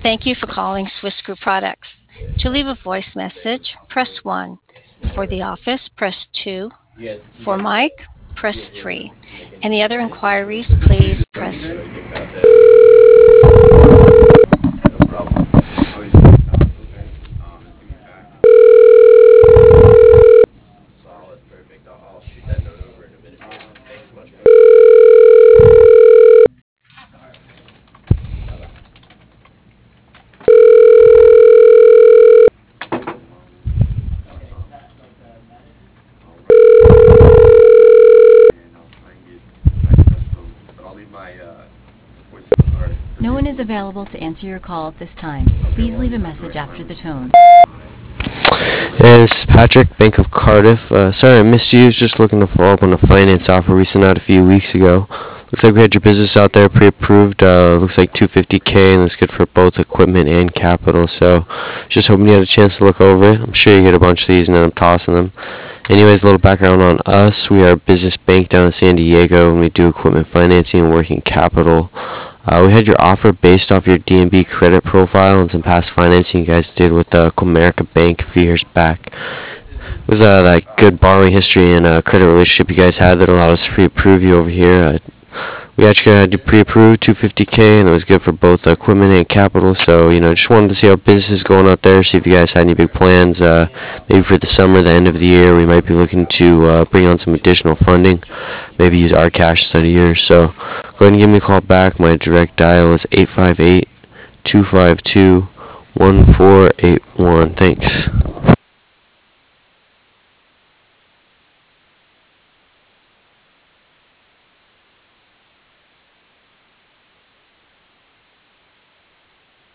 Thank you for calling Swiss Screw Products. To leave a voice message, press 1. For the office, press 2. For Mike, press 3. Any other inquiries, please press. No one is available to answer your call at this time. Please leave a message after the tone. Hey, this is Patrick, Bank of Cardiff. Sorry I missed you. Just looking to follow up on a finance offer we sent out a few weeks ago. Looks like we had your business out there pre-approved. Looks like 250K, and that's good for both equipment and capital. So, just hoping you had a chance to look over it. I'm sure you get a bunch of these, and then I'm tossing them. Anyways, a little background on us. We are a business bank down in San Diego, and we do equipment financing and working capital. We had your offer based off your DNB credit profile and some past financing you guys did with Comerica Bank a few years back. It was that good borrowing history and credit relationship you guys had that allowed us to pre-approve you over here. We actually had you pre-approved 250K, and it was good for both equipment and capital. So, just wanted to see how business is going out there, see if you guys had any big plans. Maybe for the summer, the end of the year, we might be looking to bring on some additional funding. Maybe use our cash instead of yours. So, go ahead and give me a call back. My direct dial is 858-252-1481. Thanks.